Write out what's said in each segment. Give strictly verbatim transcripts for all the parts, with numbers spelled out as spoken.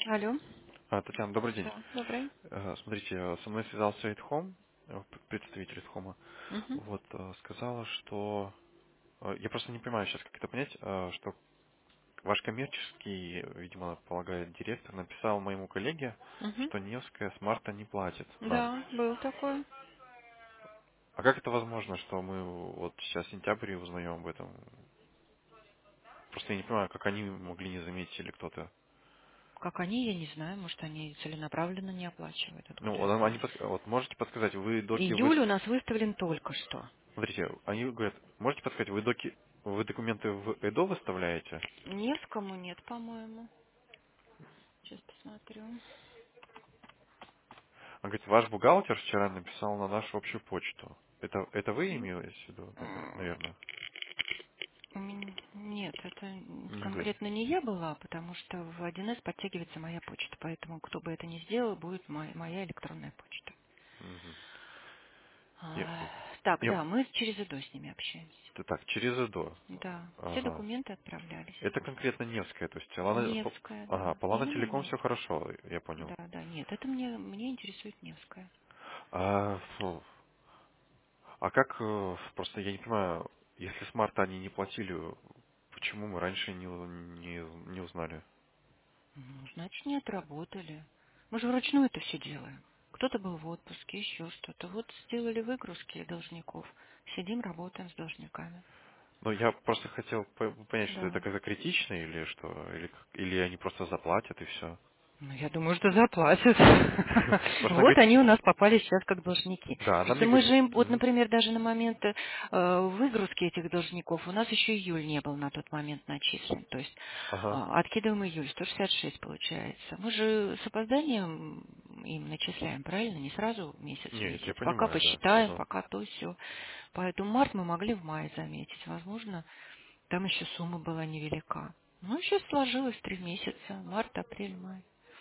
Алло. А, Татьяна, добрый день. Да, добрый. Э, Смотрите, э, со мной связался Эйдхом, э, п- представитель Эйдхома. Мгм. Вот, э, сказала, что... э, Я просто не понимаю сейчас, как это понять, э, что ваш коммерческий, э, видимо, полагает, директор написал моему коллеге, Мгм. что Невская с марта не платит нам. Да, был такой. А как это возможно, что мы вот сейчас сентябрь и узнаем об этом? Просто я не понимаю, как они могли не заметить или кто-то. Как они, я не знаю, может, они целенаправленно не оплачивают, Ну, откуда я вот они знаю. подск- вот можете подсказать, вы доки вы... Июль у нас выставлен только что. Смотрите, они говорят, можете подсказать, вы доки, вы документы в ЭДО выставляете? Невскому нет, по-моему. Сейчас посмотрю. Он говорит, ваш бухгалтер вчера написал на нашу общую почту. Это, это вы М, имелись в виду, м, наверное? у меня- Нет, это Не вы. конкретно не я была, потому что в один эс подтягивается моя почта, поэтому кто бы это ни сделал, будет моя, моя электронная почта. Мгм. Не, А, Так, не, да, мы через ИДО с ними общаемся. это так, через ЭДО. Да, все Ага. документы отправлялись. Это конкретно Невская, то есть Лана, по- Невская, ага, да. по Лана Именно Телеком все Невская. хорошо, я понял. Да, да, нет, это мне, мне интересует Невская. А, фу, а как, э, просто я не понимаю, если с марта они не платили, почему мы раньше не, у- не, не узнали? Ну, значит, не отработали. Мы же вручную это все делаем. Кто-то был в отпуске, еще что-то. Вот сделали выгрузки должников. Сидим, работаем с должниками. Ну, я просто хотел по- понять, что это Да. как-то критично или что, или, как- или они просто заплатят и все. Ну, я думаю, что заплатят. Просто она Вот говорит, они у нас попали сейчас как должники. да, она Просто мне мы говорит, же им, вот, мгм, например, даже на момент э, выгрузки этих должников, у нас еще июль не был на тот момент начислен. То есть ага, а, откидываем июль, сто шестьдесят шесть получается. Мы же с опозданием им начисляем, правильно? Не сразу месяц в нет, я месяц. Пока понимаю, да, посчитаем, ага. пока то все. Поэтому март мы могли в мае заметить. Возможно, там еще сумма была невелика. Ну, сейчас сложилось три месяца. Март, апрель, май.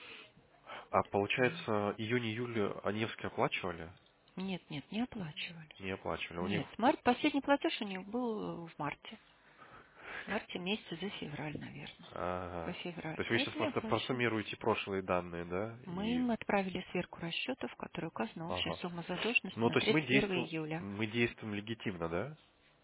А получается, июнь-июль Аневские оплачивали? Нет, нет, не оплачивали. Не оплачивали, у них, Нет, март, последний платеж у них был в марте. В марте месяце за февраль, наверное. За ага. февраль. То есть вы сейчас Поэтому не просто оплачивали. просуммируете прошлые данные, да, Мы и, им отправили сверку расчетов, в которой указана общая ага. сумма задолженности Ну, на то есть мы тридцать первое действуем, июля. мы действуем легитимно, да,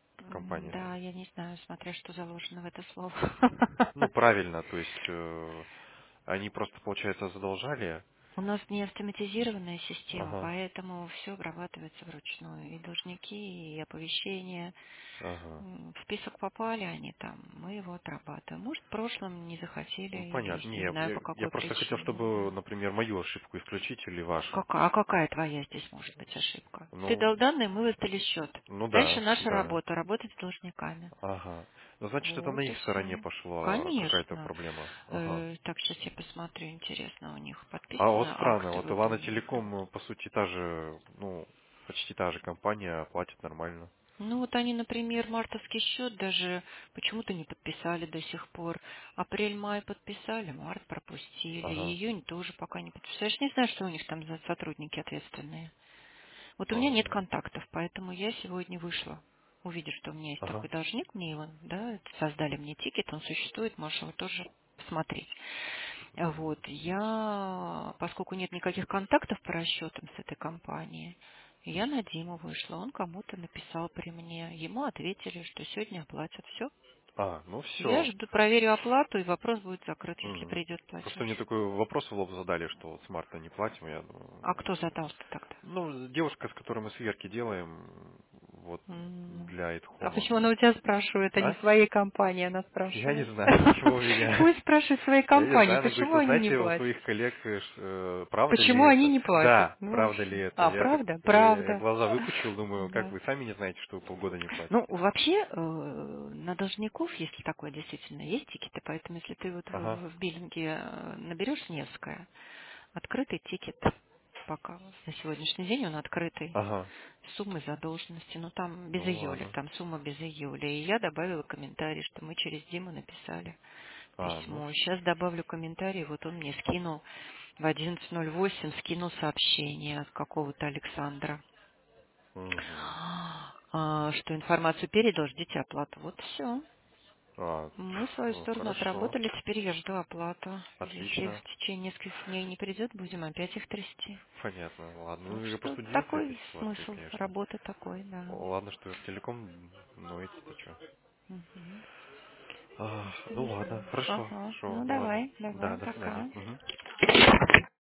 М, компания? Да, я не знаю, смотря что заложено в это слово. Ну, правильно, то есть э, они просто, получается, задолжали, У нас не автоматизированная система, ага, поэтому все обрабатывается вручную. И должники, и оповещения. ага. М, В список попали они там, мы его отрабатываем. Может, в прошлом не захотели Ну, или понятно. Не, не я, знаю я- по я какой просто хотел, причине, не чтобы, знаю. например, мою ошибку исключить или вашу. Какая, а какая твоя здесь может быть ошибка? Ты Ну, дал данные, мы выставили счет. ну Дальше да, наша да. работа, работать с должниками. Ага. Ну, значит, это на Вот и их стороне все. пошло какая-то Конечно. проблема. Ага. Э, так, сейчас я посмотрю, интересно, у них А вот подписаны странно, акты вот Илана выполнения. Телеком, э, по сути, та же, ну, почти та же компания, платит нормально. Ну вот они, например, мартовский счет даже почему-то не подписали до сих пор. Апрель-май подписали, март пропустили. Ага. Июнь тоже пока не подписали. Я ж не знаю, что у них там за сотрудники ответственные. Вот у меня нет Ага. контактов, поэтому я сегодня вышла. Увидев, что у меня есть Ага. такой должник, мне его, да, создали мне тикет, он существует, можешь его тоже посмотреть. Вот, я, поскольку нет никаких контактов по расчетам с этой компанией, я на Диму вышла, он кому-то написал при мне, ему ответили, что сегодня оплатят. Все. А, ну Я все. жду, проверю оплату, и вопрос будет закрыт, если придет Просто мне платеж. такой вопрос в лоб задали, что вот с марта не платим, я А думаю, кто задал-то тогда? ну, девушка, с которой мы сверки делаем, вот, М. для А Эдхома. почему она у тебя спрашивает, а не А? в своей компании она Я не спрашивает? знаю, почему у меня. Пусть спрашивает в своей Я не компании, знаю, она говорит, почему вы они не знаете у платят. своих коллег, э, ш- э, правда ли Почему они это? не платят? Да, Ну правда ли вообще. это? А, Я так, правда? я, я Правда. глаза выпучил, думаю, как Да. вы сами не знаете, что вы полгода не Ну, платите. вообще, э, на должников, если такое действительно есть тикеты, поэтому если ты вот в, Ага, в биллинге э, наберешь Невская, открытый тикет пока на сегодняшний день он открытый, ага, с суммой задолженности, ну там без ну июля, ладно. там сумма без июля. И я добавила комментарий, что мы через Диму написали А, ну, письмо. Сейчас добавлю комментарий, вот он мне скинул в одиннадцать ноль восемь, скинул сообщение от какого-то Александра, угу. а, что информацию передал, ждите оплату. Вот все. А, Мы свою ну, сторону хорошо. отработали, теперь я жду оплату. Если в Отлично. течение нескольких дней не придет, будем опять их трясти. Понятно. Ладно. Ну, Так я что просто удивился этой такой ситуации, смысл конечно. работы такой, да. Ладно, что в телеком ноете-то что. Мгм. А, Так что ну не ладно, знаю. хорошо, Ага. хорошо. Ну Ну ладно. давай, Да, давай, до свидания. пока. Мгм.